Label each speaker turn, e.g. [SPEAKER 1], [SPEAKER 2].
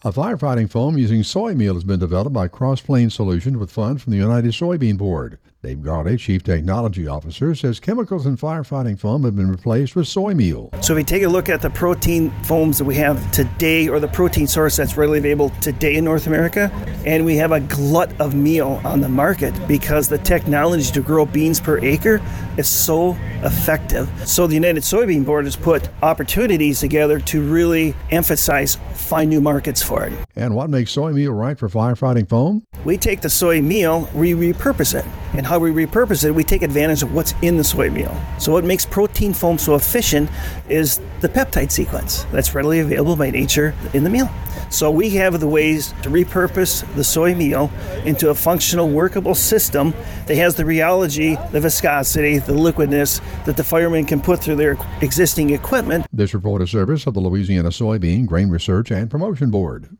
[SPEAKER 1] A firefighting foam using soy meal has been developed by Cross Plains Solutions with funds from the United Soybean Board. Dave Garley, Chief Technology Officer, says chemicals in firefighting foam have been replaced with soy meal.
[SPEAKER 2] So if we take a look at the protein foams that we have today, or the protein source that's readily available today in North America, and we have a glut of meal on the market because the technology to grow beans per acre is so effective. So the United Soybean Board has put opportunities together to really emphasize, find new markets for it.
[SPEAKER 1] And what makes soy meal right for firefighting foam?
[SPEAKER 2] We take the soy meal, we repurpose it. And how we repurpose it, we take advantage of what's in the soy meal. So what makes protein foam so efficient is the peptide sequence that's readily available by nature in the meal. So we have the ways to repurpose the soy meal into a functional, workable system that has the rheology, the viscosity, the liquidness that the firemen can put through their existing equipment.
[SPEAKER 1] This report is service of the Louisiana Soybean Grain Research and Promotion Board.